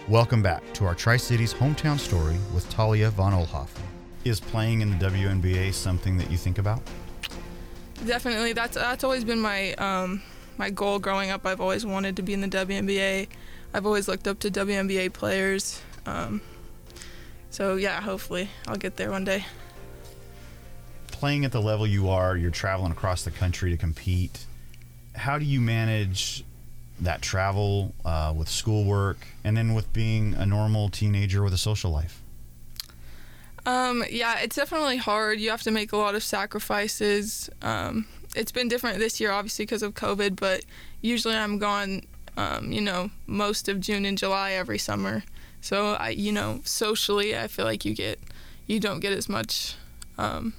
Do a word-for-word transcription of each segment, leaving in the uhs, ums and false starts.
Welcome back to our Tri-Cities hometown story with Talia von Oelhoffen. Is playing in the W N B A something that you think about? Definitely. That's that's always been my um, my goal growing up. I've always wanted to be in the W N B A. I've always looked up to W N B A players. Um, so, yeah, hopefully I'll get there one day. Playing at the level you are, you're traveling across the country to compete. How do you manage that travel uh, with schoolwork and then with being a normal teenager with a social life? Um, yeah, it's definitely hard. You have to make a lot of sacrifices. Um, it's been different this year, obviously, because of COVID, but usually I'm gone, um, you know, most of June and July every summer. So, I, you know, socially, I feel like you get, you don't get as much, um,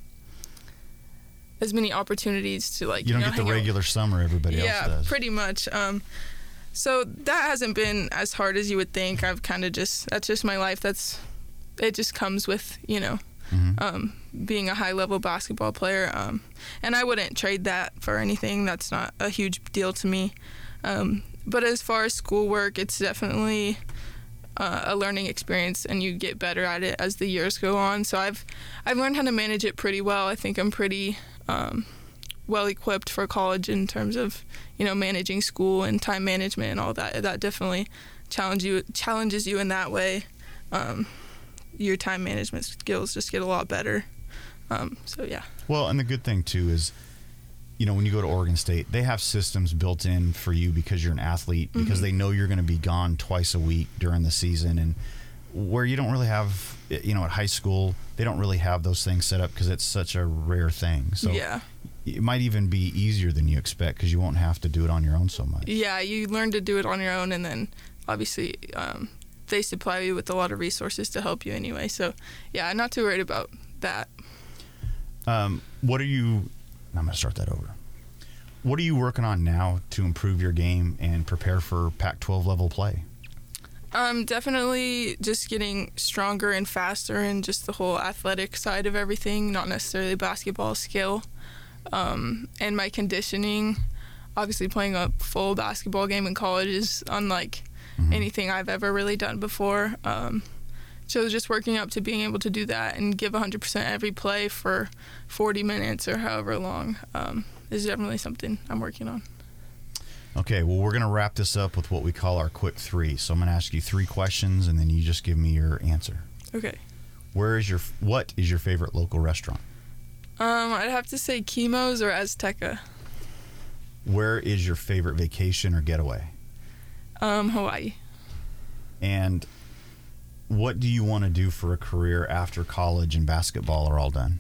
as many opportunities to, like, you don't you know, get the regular out. Summer everybody yeah, else does. Yeah, pretty much. Um, so that hasn't been as hard as you would think. I've kind of just, that's just my life. That's, it just comes with, you know, mm-hmm. um, being a high-level basketball player. Um, and I wouldn't trade that for anything. That's not a huge deal to me. Um, but as far as schoolwork, it's definitely uh, a learning experience, and you get better at it as the years go on. So I've I've learned how to manage it pretty well. I think I'm pretty um, well-equipped for college in terms of, you know, managing school and time management and all that. That definitely challenge you, challenges you in that way. Um, your time management skills just get a lot better. Um, so, yeah. Well, and the good thing, too, is, you know, when you go to Oregon State, they have systems built in for you because you're an athlete, because mm-hmm. they know you're going to be gone twice a week during the season. And where you don't really have, you know, at high school, they don't really have those things set up because it's such a rare thing. So yeah. It might even be easier than you expect because you won't have to do it on your own so much. Yeah, you learn to do it on your own, and then obviously um, they supply you with a lot of resources to help you anyway. So, yeah, I'm not too worried about that. Um, what are you... I'm going to start that over. What are you working on now to improve your game and prepare for Pac twelve level play? Um, definitely just getting stronger and faster and just the whole athletic side of everything, not necessarily basketball skill. Um, and my conditioning, obviously playing a full basketball game in college is unlike mm-hmm. anything I've ever really done before. Um, so just working up to being able to do that and give one hundred percent every play for forty minutes or however long um, is definitely something I'm working on. Okay, well, we're going to wrap this up with what we call our quick three. So I'm going to ask you three questions, and then you just give me your answer. Okay. Where is your what is your favorite local restaurant? Um, I'd have to say Chemo's or Azteca. Where is your favorite vacation or getaway? Um, Hawaii. And what do you want to do for a career after college and basketball are all done?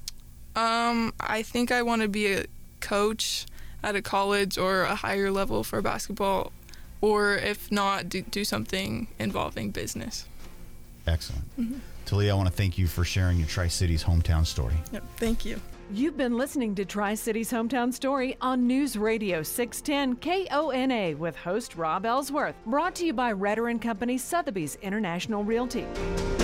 Um, I think I want to be a coach at a college or a higher level for basketball, or if not, do, do something involving business. Excellent. Mm-hmm. Talia, I want to thank you for sharing your Tri-Cities hometown story. Yep, thank you. You've been listening to Tri-Cities Hometown Story on News Radio six ten K O N A with host Rob Ellsworth. Brought to you by Redder and Company, Sotheby's International Realty.